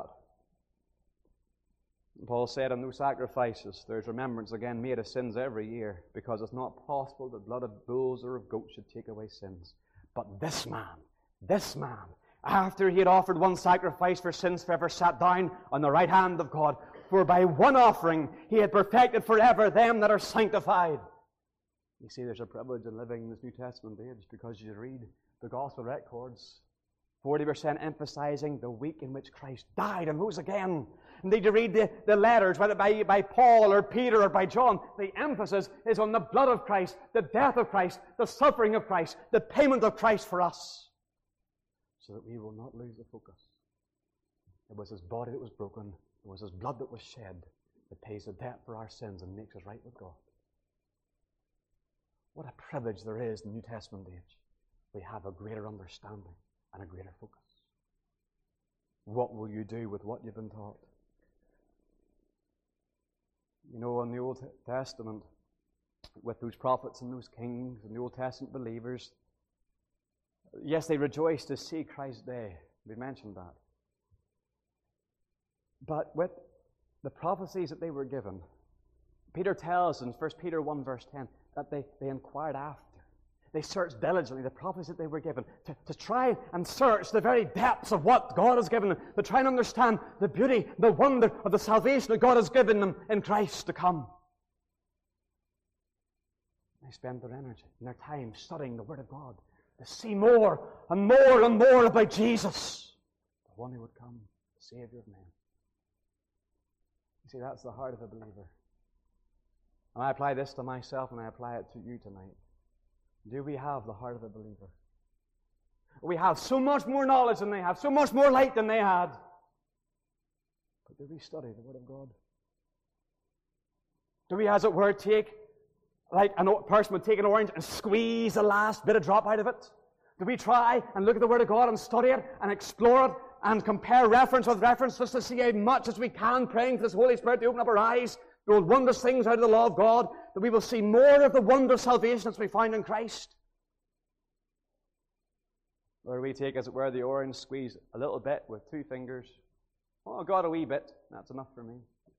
Paul said, "In no sacrifices, there's remembrance again made of sins every year, because it's not possible that blood of bulls or of goats should take away sins. But this man, this man, after he had offered one sacrifice for sins forever, sat down on the right hand of God, for by one offering He had perfected forever them that are sanctified." You see, there's a privilege in living in this New Testament age, because you read the gospel records, forty percent emphasizing the week in which Christ died and rose again. Indeed, you read the, the letters, whether by, by Paul or Peter or by John, the emphasis is on the blood of Christ, the death of Christ, the suffering of Christ, the payment of Christ for us, so that we will not lose the focus. It was His body that was broken. It was His blood that was shed that pays the debt for our sins and makes us right with God. What a privilege there is in the New Testament age. We have a greater understanding and a greater focus. What will you do with what you've been taught? You know, in the Old Testament, with those prophets and those kings and the Old Testament believers, yes, they rejoiced to see Christ's day. We mentioned that. But with the prophecies that they were given, Peter tells in First Peter one verse ten that they, they inquired after. They searched diligently the prophecies that they were given to, to try and search the very depths of what God has given them, to try and understand the beauty, the wonder of the salvation that God has given them in Christ to come. They spend their energy and their time studying the Word of God to see more and more and more about Jesus, the one who would come, the Savior of men. You see, that's the heart of a believer. And I apply this to myself, and I apply it to you tonight. Do we have the heart of a believer? We have so much more knowledge than they have, so much more light than they had. But do we study the Word of God? Do we, as it were, take, like a person would take an orange and squeeze the last bit of drop out of it? Do we try and look at the Word of God and study it and explore it and compare reference with reference just to see how much as we can, praying for this Holy Spirit to open up our eyes, the wondrous things out of the law of God, that we will see more of the wonder of salvation as we find in Christ? Or we take, as it were, the orange, squeeze a little bit with two fingers. Oh, God, a wee bit. That's enough for me.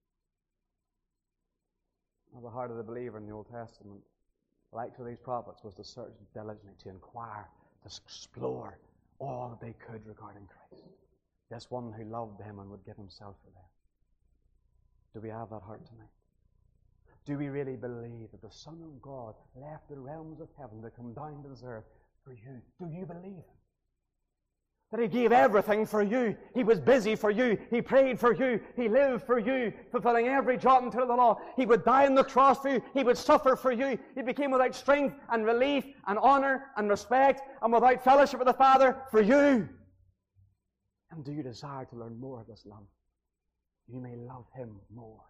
Well, the heart of the believer in the Old Testament, like to these prophets, was to search diligently, to inquire, to explore all that they could regarding Christ. This one who loved them and would give Himself for them. Do we have that heart tonight? Do we really believe that the Son of God left the realms of heaven to come down to this earth for you? Do you believe Him? That He gave everything for you. He was busy for you. He prayed for you. He lived for you, fulfilling every jot and tittle of the law. He would die on the cross for you. He would suffer for you. He became without strength and relief and honor and respect and without fellowship with the Father for you. And do you desire to learn more of this love? You may love Him more.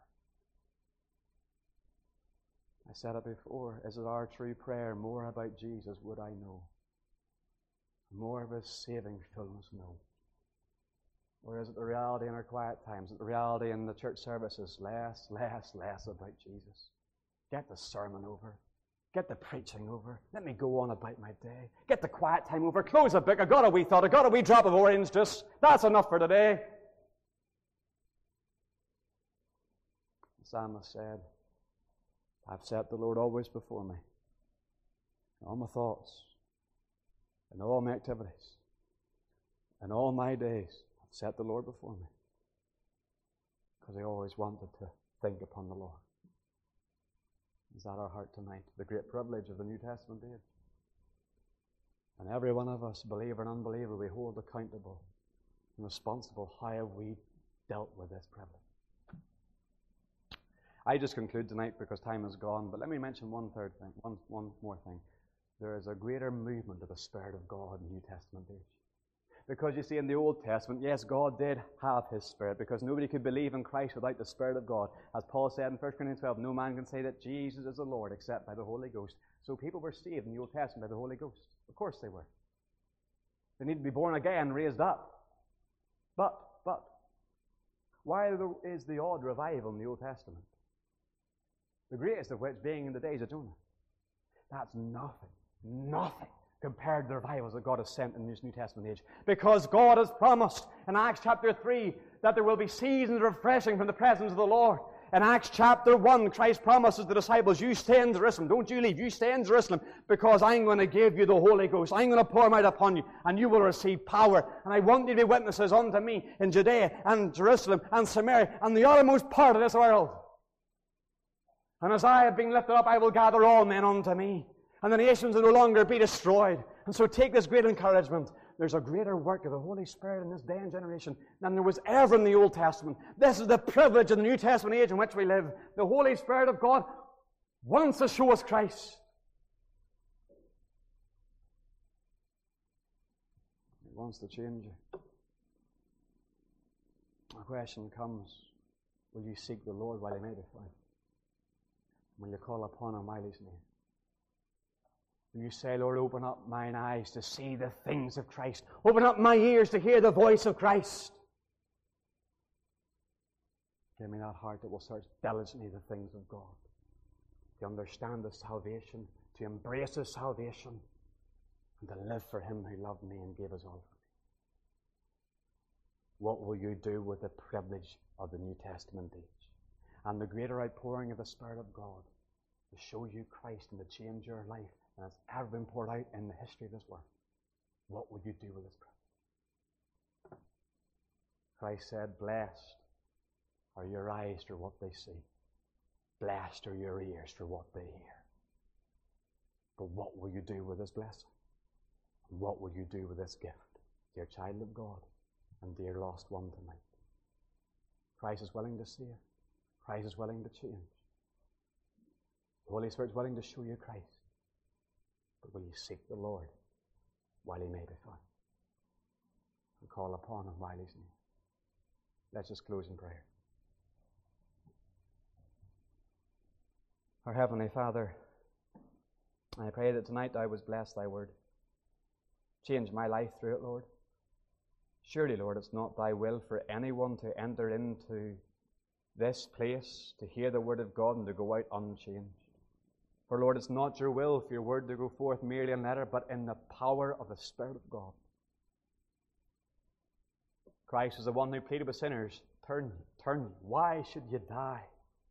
I said it before. Is it our true prayer? More about Jesus would I know. More of His saving fullness know. Or is it the reality in our quiet times? Is it the reality in the church services? Less, less, less about Jesus. Get the sermon over. Get the preaching over. Let me go on about my day. Get the quiet time over. Close a book. I got a wee thought. I got a wee drop of orange juice. That's enough for today. The psalmist said, I've set the Lord always before me. All my thoughts, and all my activities, and all my days, I've set the Lord before me. Because I always wanted to think upon the Lord. Is that our heart tonight? The great privilege of the New Testament age. And every one of us, believer and unbeliever, we hold accountable and responsible. How have we dealt with this privilege? I just conclude tonight because time is gone, but let me mention one third thing, one, one more thing. There is a greater movement of the Spirit of God in the New Testament age. Because you see, in the Old Testament, yes, God did have His Spirit, because nobody could believe in Christ without the Spirit of God. As Paul said in First Corinthians twelve, no man can say that Jesus is the Lord except by the Holy Ghost. So people were saved in the Old Testament by the Holy Ghost. Of course they were. They need to be born again, raised up. But, but, why is the odd revival in the Old Testament? The greatest of which being in the days of Jonah. That's nothing, nothing compared to the revivals that God has sent in this New Testament age. Because God has promised in Acts chapter three that there will be seasons of refreshing from the presence of the Lord. In Acts chapter one, Christ promises the disciples, you stay in Jerusalem, don't you leave, you stay in Jerusalem, because I'm going to give you the Holy Ghost. I'm going to pour Him out upon you, and you will receive power. And I want you to be witnesses unto me in Judea and Jerusalem and Samaria and the uttermost part of this world. And as I have been lifted up, I will gather all men unto me. And the nations will no longer be destroyed. And so take this great encouragement. There's a greater work of the Holy Spirit in this day and generation than there was ever in the Old Testament. This is the privilege of the New Testament age in which we live. The Holy Spirit of God wants to show us Christ. He wants to change you. The question comes, will you seek the Lord while He may be found? Will you call upon Him while He's near? Will you say, Lord, open up mine eyes to see the things of Christ. Open up my ears to hear the voice of Christ. Give me that heart that will search diligently the things of God. To understand His salvation, to embrace His salvation, and to live for Him who loved me and gave His all for me. What will you do with the privilege of the New Testament age? And the greater outpouring of the Spirit of God to show you Christ and to change your life, and it's ever been poured out in the history of this world. What will you do with this privilege? Christ said, blessed are your eyes for what they see. Blessed are your ears for what they hear. But what will you do with this blessing? What will you do with this gift, dear child of God and dear lost one tonight? Christ is willing to save. Christ is willing to change. The Holy Spirit is willing to show you Christ. But will you seek the Lord while He may be found? And call upon Him while He's near. Let's just close in prayer. Our Heavenly Father, I pray that tonight Thou wouldst bless Thy word. Change my life through it, Lord. Surely, Lord, it's not Thy will for anyone to enter into this place to hear the word of God and to go out unchanged. For, Lord, it's not Your will for Your word to go forth merely in letter, but in the power of the Spirit of God. Christ is the one who pleaded with sinners, turn, turn, why should you die?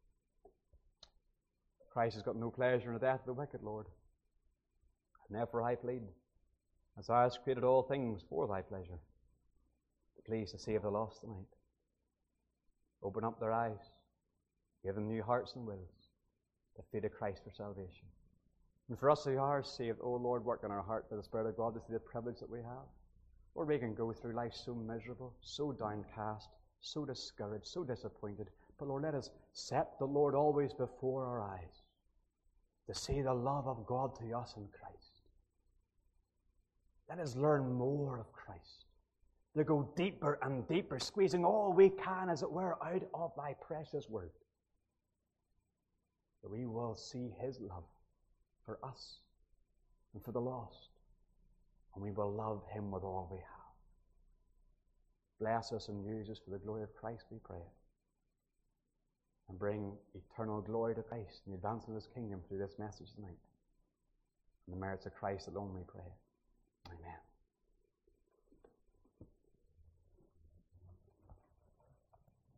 Christ has got no pleasure in the death of the wicked, Lord. And therefore I plead, as Thou hast created all things for Thy pleasure, please to save the lost tonight. Open up their eyes, give them new hearts and wills, to feed to Christ for salvation. And for us who are saved, oh Lord, work in our heart by the Spirit of God to see the privilege that we have. Lord, we can go through life so miserable, so downcast, so discouraged, so disappointed. But Lord, let us set the Lord always before our eyes, to see the love of God to us in Christ. Let us learn more of Christ, to go deeper and deeper, squeezing all we can, as it were, out of Thy precious word. That we will see His love for us and for the lost, and we will love Him with all we have. Bless us and use us for the glory of Christ, we pray. And bring eternal glory to Christ in the advance of His kingdom through this message tonight. In the merits of Christ alone we pray. Amen.